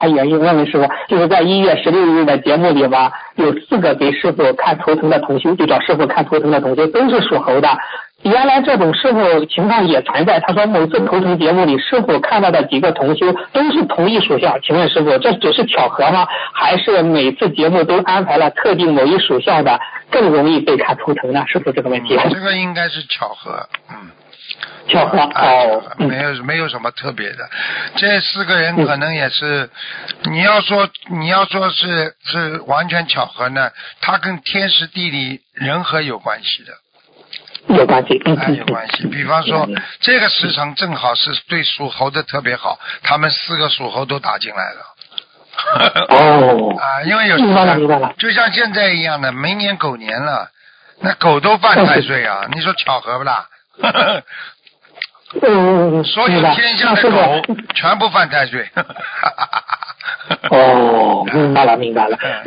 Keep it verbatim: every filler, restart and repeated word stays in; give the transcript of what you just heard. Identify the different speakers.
Speaker 1: 他原因，问问师傅，就是在一月十六日的节目里吧，有四个给师傅看图腾的同修，就找师傅看图腾的同修都是属猴的。原来这种师傅情况也存在，他说某次图腾节目里师傅看到的几个同修都是同一属相，请问师傅这只是巧合吗？还是每次节目都安排了特定某一属相的更容易被看图腾呢？师傅这个问题、
Speaker 2: 嗯、这个应该是巧合，嗯，
Speaker 1: 巧合哦，
Speaker 2: 没有没有什么特别的。这四个人可能也是，嗯、你要说你要说是是完全巧合呢，它跟天时地利人和有关系的。
Speaker 1: 有关系，嗯，
Speaker 2: 哎，有关系。比方说，嗯、这个时辰正好是对属猴的特别好，他们四个属猴都打进来了。
Speaker 1: 哦，
Speaker 2: 啊，因为有
Speaker 1: 明白了，明白了。
Speaker 2: 就像现在一样的，明年狗年了，那狗都犯太岁啊，你说巧合不啦？
Speaker 1: 嗯，
Speaker 2: 所有天下的狗全部犯太岁。
Speaker 1: 哦，明白了，明白了。